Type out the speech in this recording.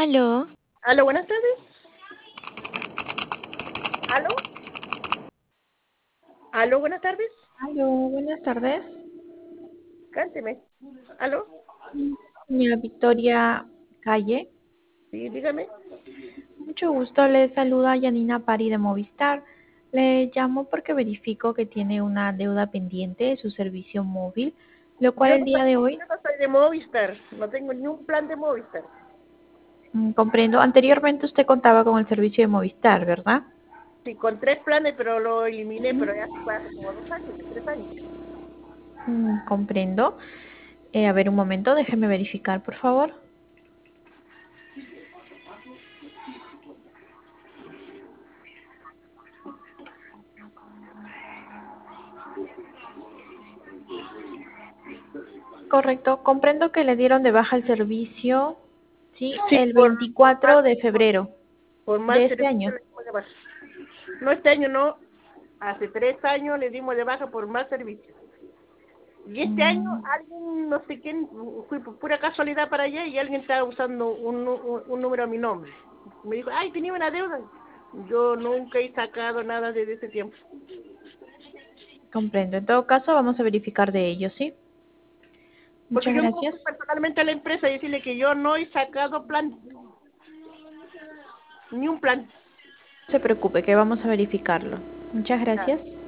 Aló, Aló, buenas tardes. Aló, aló, buenas tardes. Aló, buenas tardes. Cánteme. Aló, Señora Victoria Calle, sí, dígame. mucho gusto. Le saluda Yanina Pari de Movistar. Le llamo porque verifico que tiene una deuda pendiente de su servicio móvil, lo cual Yo el no soy, día de hoy yo no soy de Movistar, no tengo ni un plan de Movistar. comprendo. Anteriormente usted contaba con el servicio de Movistar, ¿verdad? Sí, con 3 planes, pero lo eliminé, pero ya fue hace como 2 años, 3 años. Comprendo. A ver, un momento, déjeme verificar, por favor. Correcto, comprendo que le dieron de baja el servicio, sí, Sí, el por 24 de febrero por de mal este servicio año. le dimos de baja. No este año, no. Hace 3 años le dimos de baja por mal servicio. Y este año Mm, alguien, no sé quién, fui por pura casualidad para allá y alguien estaba usando un número a mi nombre. Me dijo, ay, tenía una deuda. Yo nunca he sacado nada desde ese tiempo. Comprendo. En todo caso, vamos a verificar de ello, ¿sí? Porque Muchas yo mismo gracias. fui personalmente a la empresa y decirle que yo no he sacado plan, ni un plan. No se preocupe, que vamos a verificarlo. Muchas gracias.